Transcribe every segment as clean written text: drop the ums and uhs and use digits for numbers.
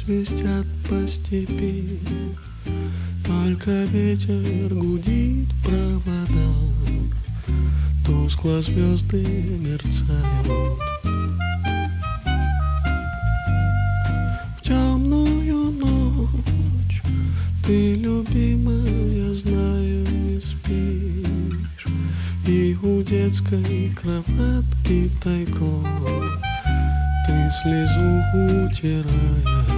свистят по степи, только ветер гудит провода, тускло звезды мерцают. В темную ночь ты, любимая, знаю, не спишь, и у детской кроватки тайком ты слезу утираешь.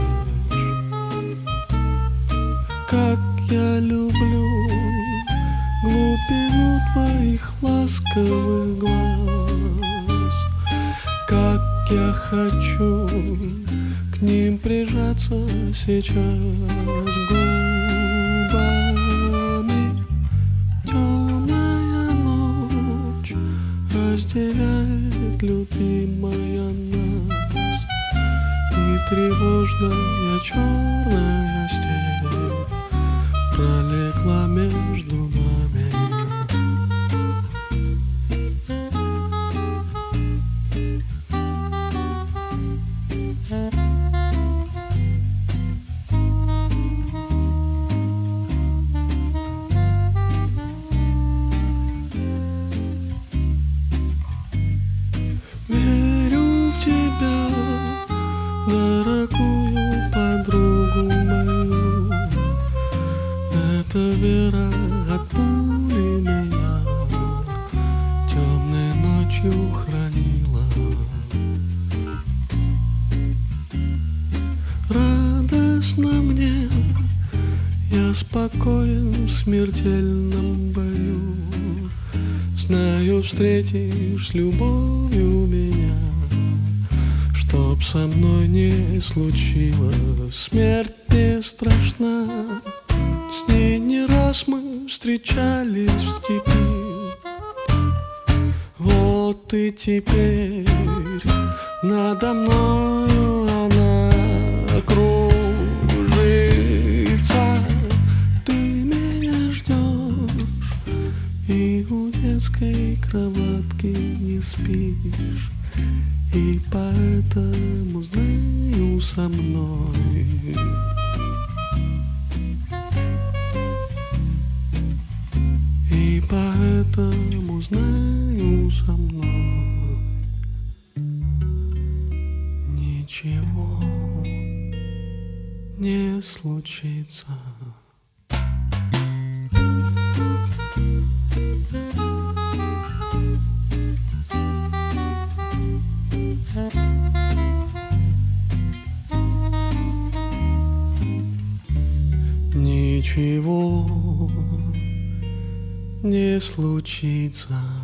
Как я люблю глубину твоих ласковых глаз, как я хочу к ним прижаться сейчас губами. Темная ночь разделяет, любимая, нас, и тревожная черная степь пролегла между нами. Верю в тебя, дорогую подругу мою. Эта вера от пули меня темной ночью хранила. Радостно мне, я спокоен в смертельном бою. Знаю, встретишь с любовью меня, чтоб со мной не случилось. Смерть не страшна, с ней не раз мы встречались в степи. Вот и теперь надо мною она кружится. Ты меня ждешь, и у детской кроватки не спишь, и поэтому, знаю, со мной и поэтому, знаю, со мной ничего не случится. Ничего не случится.